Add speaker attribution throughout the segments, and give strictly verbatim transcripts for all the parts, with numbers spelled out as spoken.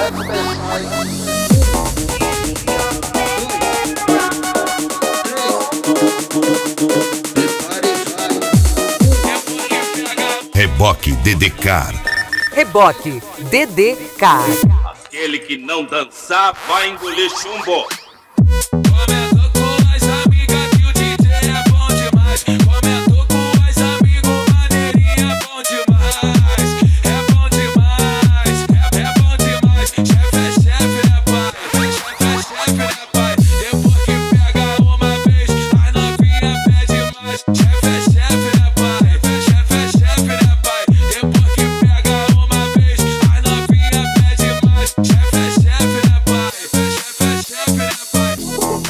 Speaker 1: Reboque D D Car.
Speaker 2: Reboque D D Car.
Speaker 3: Aquele que não dançar vai engolir chumbo.
Speaker 4: Comentou com as amigas que o D J é bom demais. Comentou com as amigas, maneirinha é bom demais. É bom demais, é, é bom demais. Chefe é chefe, né pai? Chefe é chefe, né pai? Depois que pega uma vez, as novinha pede mais. Chefe é chefe, né pai? Chefe é chefe, né pai? Depois que pega uma vez, as novinha pede mais. Chefe é chefe, né pai? Chefe é chefe, né pai?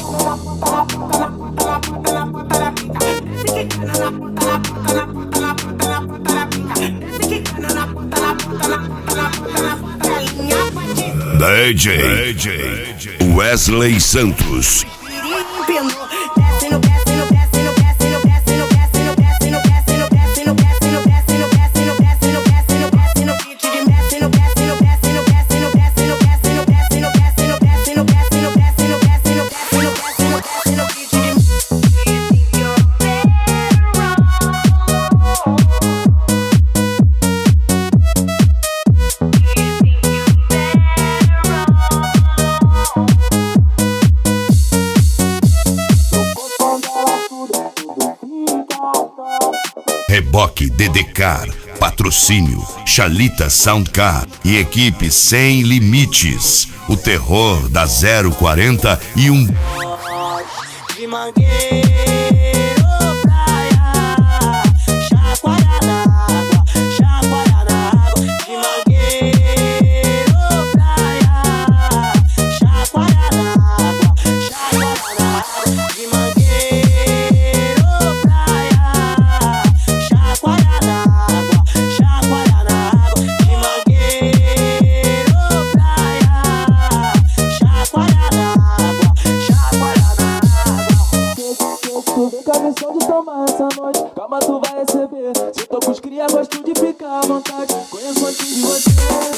Speaker 1: D J, D J Wesley Santos. Reboque D D Car, patrocínio Chalita Soundcar e equipe Sem Limites, o terror da zero quarenta e um.
Speaker 5: De mangueiro, praia, chacoalhar na água, chacoalhar na água. De mangueiro, praia, chacoalhar na água, chacoalhar na água. De mangueiro, praia, chacoalhar na água, chacoalhar na água. De mangueiro, praia, chacoalhar na água, chacoalhar na água.
Speaker 6: Vem com a missão de tomar essa noite, calma tu vai receber. Se tô com os cria, gosto de ficar à vontade. Conheço antes de você.